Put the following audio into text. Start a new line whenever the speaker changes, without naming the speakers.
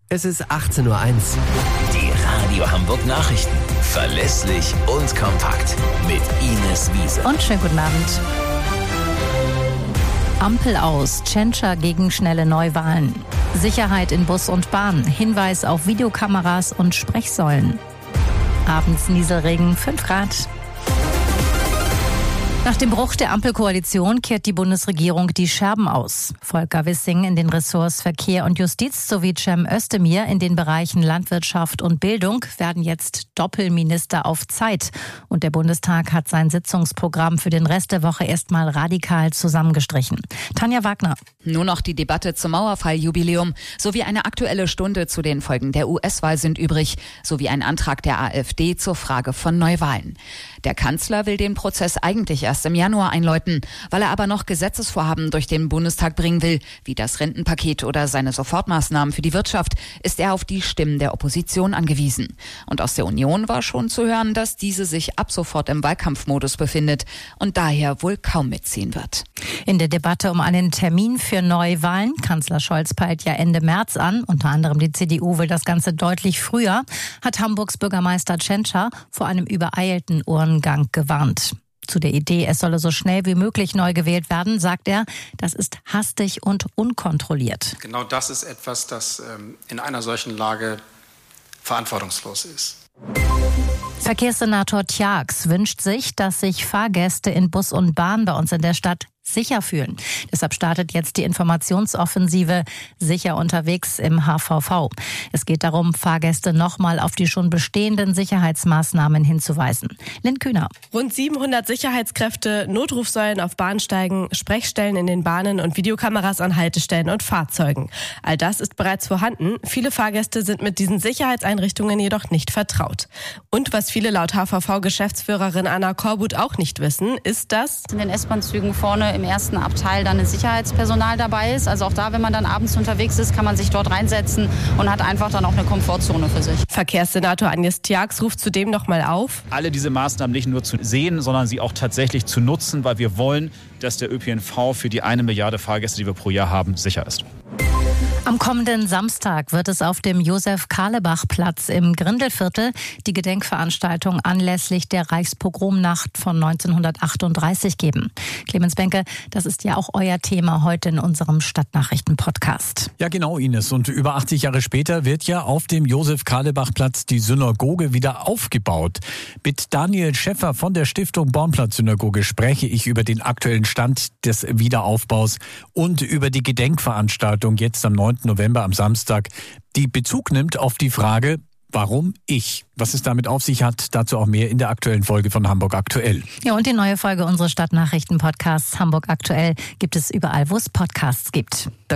Es ist 18:01 Uhr.
Die Radio Hamburg Nachrichten. Verlässlich und kompakt. Mit Ines Wiese.
Und schönen guten Abend. Ampel aus, Tschentscher gegen schnelle Neuwahlen. Sicherheit in Bus und Bahn, Hinweis auf Videokameras und Sprechsäulen. Abends Nieselregen, 5 Grad. Nach dem Bruch der Ampelkoalition kehrt die Bundesregierung die Scherben aus. Volker Wissing in den Ressorts Verkehr und Justiz sowie Cem Özdemir in den Bereichen Landwirtschaft und Bildung werden jetzt Doppelminister auf Zeit. Und der Bundestag hat sein Sitzungsprogramm für den Rest der Woche erstmal radikal zusammengestrichen. Tanja Wagner.
Nur noch die Debatte zum Mauerfall-Jubiläum sowie eine aktuelle Stunde zu den Folgen der US-Wahl sind übrig, sowie ein Antrag der AfD zur Frage von Neuwahlen. Der Kanzler will den Prozess eigentlich erst im Januar einläuten, weil er aber noch Gesetzesvorhaben durch den Bundestag bringen will, wie das Rentenpaket oder seine Sofortmaßnahmen für die Wirtschaft, ist er auf die Stimmen der Opposition angewiesen. Und aus der Union war schon zu hören, dass diese sich ab sofort im Wahlkampfmodus befindet und daher wohl kaum mitziehen wird.
In der Debatte um einen Termin für Neuwahlen, Kanzler Scholz peilt ja Ende März an, unter anderem die CDU will das Ganze deutlich früher, hat Hamburgs Bürgermeister Tschentscher vor einem übereilten Urnengang gewarnt. Zu der Idee, es solle so schnell wie möglich neu gewählt werden, sagt er, das ist hastig und unkontrolliert.
Genau das ist etwas, das in einer solchen Lage verantwortungslos ist.
Verkehrssenator Tjax wünscht sich, dass sich Fahrgäste in Bus und Bahn bei uns in der Stadt sicher fühlen. Deshalb startet jetzt die Informationsoffensive Sicher unterwegs im HVV. Es geht darum, Fahrgäste nochmal auf die schon bestehenden Sicherheitsmaßnahmen hinzuweisen. Lynn Kühner.
Rund 700 Sicherheitskräfte, Notrufsäulen auf Bahnsteigen, Sprechstellen in den Bahnen und Videokameras an Haltestellen und Fahrzeugen. All das ist bereits vorhanden. Viele Fahrgäste sind mit diesen Sicherheitseinrichtungen jedoch nicht vertraut. Und was viele laut HVV-Geschäftsführerin Anna Korbut auch nicht wissen, ist, dass
in den S-Bahn-Zügen vorne im ersten Abteil dann ein Sicherheitspersonal dabei ist. Also auch da, wenn man dann abends unterwegs ist, kann man sich dort reinsetzen und hat einfach dann auch eine Komfortzone für sich.
Verkehrssenator Agnes Tjax ruft zudem nochmal auf,
alle diese Maßnahmen nicht nur zu sehen, sondern sie auch tatsächlich zu nutzen, weil wir wollen, dass der ÖPNV für die 1 Milliarde Fahrgäste, die wir pro Jahr haben, sicher ist.
Am kommenden Samstag wird es auf dem Josef-Karlebach-Platz im Grindelviertel die Gedenkveranstaltung anlässlich der Reichspogromnacht von 1938 geben. Clemens Benke, das ist ja auch euer Thema heute in unserem Stadtnachrichten-Podcast.
Ja genau, Ines. Und über 80 Jahre später wird ja auf dem Josef-Karlebach-Platz die Synagoge wieder aufgebaut. Mit Daniel Schäffer von der Stiftung Bornplatz-Synagoge spreche ich über den aktuellen Stand des Wiederaufbaus und über die Gedenkveranstaltung jetzt am 9. November am Samstag, die Bezug nimmt auf die Frage, warum ich? Was es damit auf sich hat, dazu auch mehr in der aktuellen Folge von Hamburg Aktuell.
Ja, und die neue Folge unseres Stadtnachrichten-Podcasts Hamburg Aktuell gibt es überall, wo es Podcasts gibt.